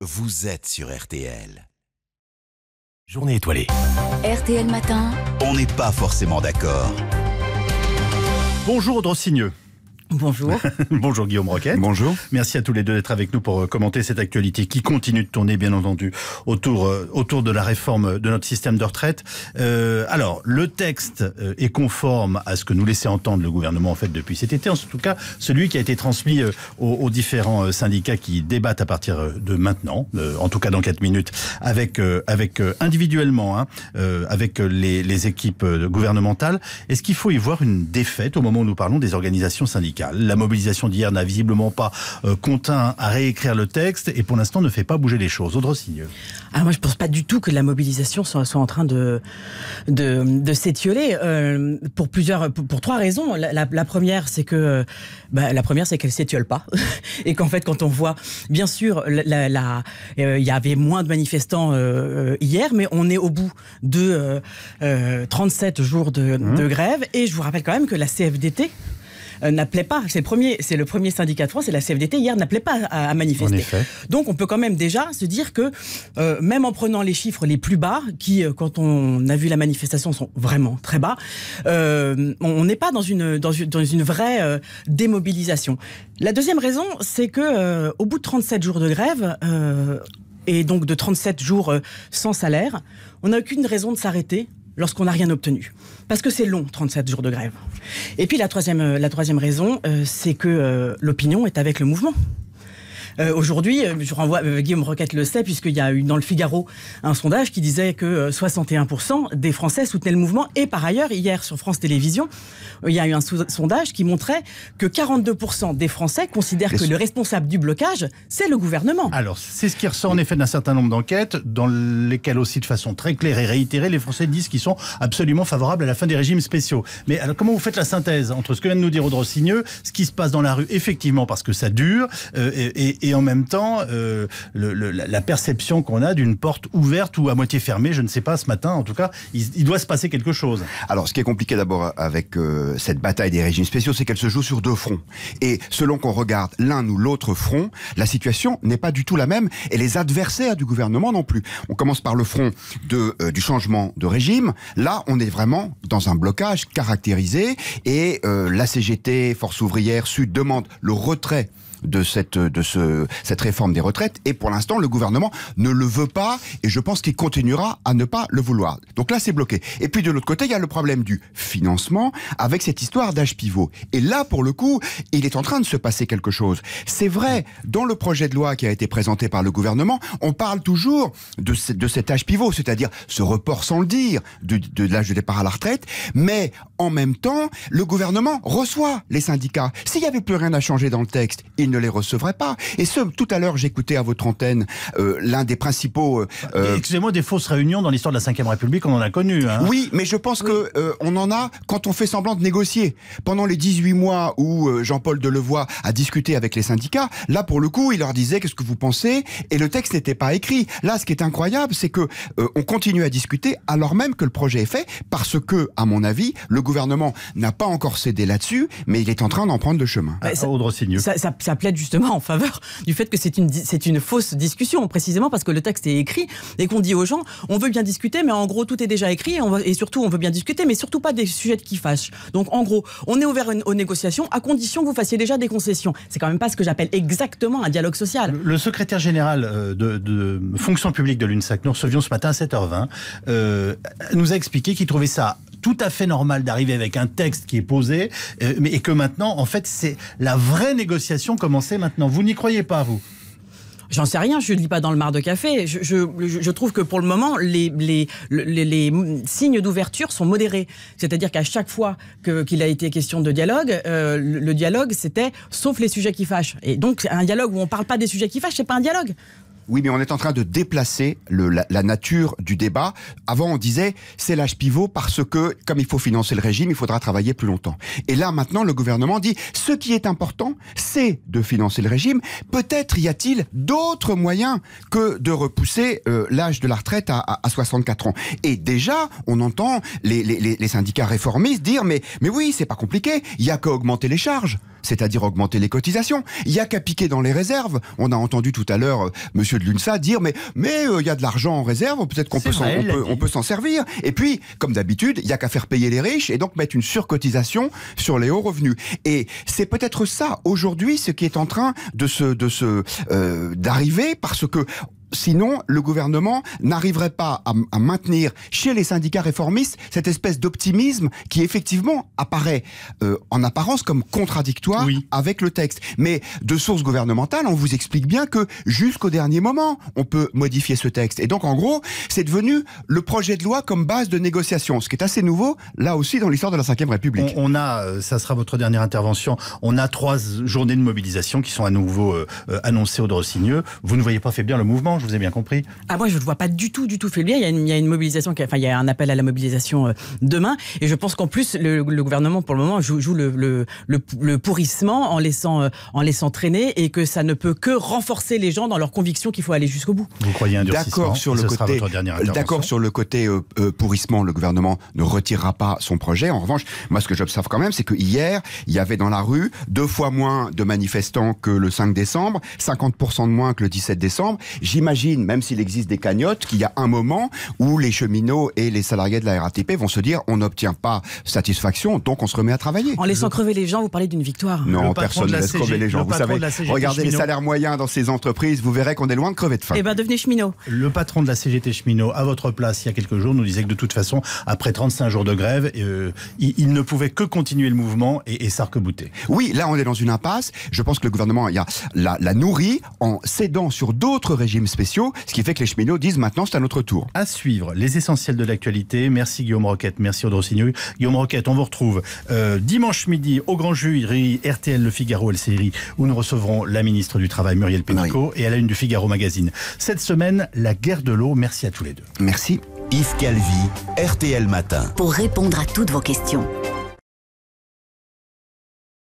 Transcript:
Vous êtes sur RTL. Journée étoilée. RTL Matin. On n'est pas forcément d'accord. Bonjour Audrey Signeux. Bonjour. Bonjour Guillaume Roquette. Bonjour. Merci à tous les deux d'être avec nous pour commenter cette actualité qui continue de tourner, bien entendu, autour de la réforme de notre système de retraite. Alors, le texte est conforme à ce que nous laissait entendre le gouvernement en fait depuis cet été. En tout cas, celui qui a été transmis aux différents syndicats qui débattent à partir de maintenant, en tout cas dans 4 minutes, avec individuellement, avec les équipes gouvernementales. Est-ce qu'il faut y voir une défaite au moment où nous parlons des organisations syndicales ? La mobilisation d'hier n'a visiblement pas contint à réécrire le texte et pour l'instant ne fait pas bouger les choses. Audrey Signeux. Ah, moi je pense pas du tout que la mobilisation soit en train de s'étioler pour 3 raisons. La première c'est que qu'elle s'étiole pas et qu'en fait quand on voit bien sûr il y avait moins de manifestants hier, mais on est au bout de 37 jours de grève et je vous rappelle quand même que la CFDT n'appelait pas, c'est le premier syndicat de France, et la CFDT hier n'appelait pas à manifester. En effet. Donc on peut quand même déjà se dire que même en prenant les chiffres les plus bas, qui quand on a vu la manifestation sont vraiment très bas, on n'est pas dans une vraie démobilisation. La deuxième raison, c'est que au bout de 37 jours de grève et donc de 37 jours sans salaire, on n'a aucune raison de s'arrêter lorsqu'on n'a rien obtenu. Parce que c'est long, 37 jours de grève. Et puis la troisième raison, c'est que l'opinion est avec le mouvement. Aujourd'hui, je renvoie, Guillaume Roquette le sait, puisqu'il y a eu dans le Figaro un sondage qui disait que 61% des Français soutenaient le mouvement. Et par ailleurs, hier sur France Télévisions, il y a eu un sondage qui montrait que 42% des Français considèrent que le responsable du blocage, c'est le gouvernement. Alors, c'est ce qui ressort en effet d'un certain nombre d'enquêtes, dans lesquelles aussi de façon très claire et réitérée, les Français disent qu'ils sont absolument favorables à la fin des régimes spéciaux. Mais alors, comment vous faites la synthèse entre ce que vient de nous dire Audrey Signeux, ce qui se passe dans la rue, effectivement, parce que ça dure, et en même temps, la perception qu'on a d'une porte ouverte ou à moitié fermée, je ne sais pas, ce matin, en tout cas, il doit se passer quelque chose. Alors, ce qui est compliqué d'abord avec cette bataille des régimes spéciaux, c'est qu'elle se joue sur 2 fronts. Et selon qu'on regarde l'un ou l'autre front, la situation n'est pas du tout la même, et les adversaires du gouvernement non plus. On commence par le front du changement de régime. Là, on est vraiment dans un blocage caractérisé, et la CGT, Force ouvrière, Sud, demande le retrait de cette réforme des retraites, et pour l'instant le gouvernement ne le veut pas, et je pense qu'il continuera à ne pas le vouloir. Donc là c'est bloqué. Et puis de l'autre côté il y a le problème du financement avec cette histoire d'âge pivot, et là pour le coup il est en train de se passer quelque chose. C'est vrai, dans le projet de loi qui a été présenté par le gouvernement, on parle toujours de cet âge pivot, c'est-à-dire ce report sans le dire de l'âge de départ à la retraite, mais en même temps le gouvernement reçoit les syndicats. S'il n'y avait plus rien à changer dans le texte, il ne les recevrait pas. Et tout à l'heure, j'écoutais à votre antenne l'un des principaux... Excusez-moi, des fausses réunions dans l'histoire de la Ve République, on en a connu. Hein. Oui, mais je pense que on en a quand on fait semblant de négocier. Pendant les 18 mois où Jean-Paul Delevoye a discuté avec les syndicats, là, pour le coup, il leur disait « Qu'est-ce que vous pensez ?» Et le texte n'était pas écrit. Là, ce qui est incroyable, c'est que on continue à discuter alors même que le projet est fait, parce que, à mon avis, le gouvernement n'a pas encore cédé là-dessus, mais il est en train d'en prendre le chemin. Ça plaide justement en faveur du fait que c'est une fausse discussion, précisément parce que le texte est écrit et qu'on dit aux gens on veut bien discuter, mais en gros tout est déjà écrit, et surtout on veut bien discuter, mais surtout pas des sujets qui fâchent. Donc en gros on est ouvert aux négociations à condition que vous fassiez déjà des concessions. C'est quand même pas ce que j'appelle exactement un dialogue social. Le secrétaire général de fonction publique de l'UNSAC, nous recevions ce matin à 7h20, nous a expliqué qu'il trouvait ça tout à fait normal d'arriver avec un texte qui est posé, et que maintenant, en fait, c'est la vraie négociation commencer maintenant. Vous n'y croyez pas, vous ? J'en sais rien, je ne lis pas dans le mar de café. Je trouve que pour le moment, les signes d'ouverture sont modérés. C'est-à-dire qu'à chaque fois qu'il a été question de dialogue, le dialogue, c'était sauf les sujets qui fâchent. Et donc, un dialogue où on ne parle pas des sujets qui fâchent, c'est pas un dialogue. Oui, mais on est en train de déplacer la nature du débat. Avant, on disait, c'est l'âge pivot parce que, comme il faut financer le régime, il faudra travailler plus longtemps. Et là, maintenant, le gouvernement dit, ce qui est important, c'est de financer le régime. Peut-être y a-t-il d'autres moyens que de repousser l'âge de la retraite à 64 ans. Et déjà, on entend les syndicats réformistes dire, mais oui, c'est pas compliqué, il y a qu'à augmenter les charges. C'est-à-dire augmenter les cotisations. Il y a qu'à piquer dans les réserves. On a entendu tout à l'heure M. messieurs de l'UNSA dire mais il y a de l'argent en réserve, peut-être qu'on peut s'en servir. Et puis, comme d'habitude, il y a qu'à faire payer les riches et donc mettre une surcotisation sur les hauts revenus. Et c'est peut-être ça aujourd'hui ce qui est en train d'arriver, parce que sinon, le gouvernement n'arriverait pas à maintenir chez les syndicats réformistes cette espèce d'optimisme qui effectivement apparaît en apparence comme contradictoire avec le texte. Mais de source gouvernementale, on vous explique bien que jusqu'au dernier moment, on peut modifier ce texte. Et donc, en gros, c'est devenu le projet de loi comme base de négociation, ce qui est assez nouveau, là aussi, dans l'histoire de la Ve République. On a, ça sera votre dernière intervention, on a 3 journées de mobilisation qui sont à nouveau annoncées au Drosigneux. Vous ne voyez pas faiblir le mouvement, je vous ai bien compris. Ah, moi, je ne le vois pas du tout faiblir. Il y a une mobilisation, il y a un appel à la mobilisation demain. Et je pense qu'en plus, le gouvernement, pour le moment, joue le pourrissement en laissant traîner, et que ça ne peut que renforcer les gens dans leur conviction qu'il faut aller jusqu'au bout. Vous croyez un durcissement? D'accord sur le côté pourrissement, le gouvernement ne retirera pas son projet. En revanche, moi, ce que j'observe quand même, c'est que hier, il y avait dans la rue 2 fois moins de manifestants que le 5 décembre, 50% de moins que le 17 décembre. J'imagine, même s'il existe des cagnottes, qu'il y a un moment où les cheminots et les salariés de la RATP vont se dire on n'obtient pas satisfaction, donc on se remet à travailler. En laissant crever les gens, vous parlez d'une victoire. Non, personne ne laisse crever les gens. Vous savez, regardez les salaires moyens dans ces entreprises, vous verrez qu'on est loin de crever de faim. Eh bien, devenez cheminot. Le patron de la CGT cheminot, à votre place, il y a quelques jours, nous disait que de toute façon, après 35 jours de grève, il ne pouvait que continuer le mouvement et s'arc-bouter. Oui, là on est dans une impasse. Je pense que le gouvernement la nourrit en cédant sur d'autres régimes spéciaux, ce qui fait que les cheminots disent maintenant c'est à notre tour. À suivre, les essentiels de l'actualité. Merci Guillaume Roquette, merci Audrey Signeux. Guillaume Roquette, on vous retrouve dimanche midi au Grand Jury, RTL Le Figaro LCI, où nous recevrons la ministre du Travail Muriel Pénicaud et à la une du Figaro Magazine. Cette semaine, la guerre de l'eau. Merci à tous les deux. Merci. Yves Calvi, RTL Matin. Pour répondre à toutes vos questions.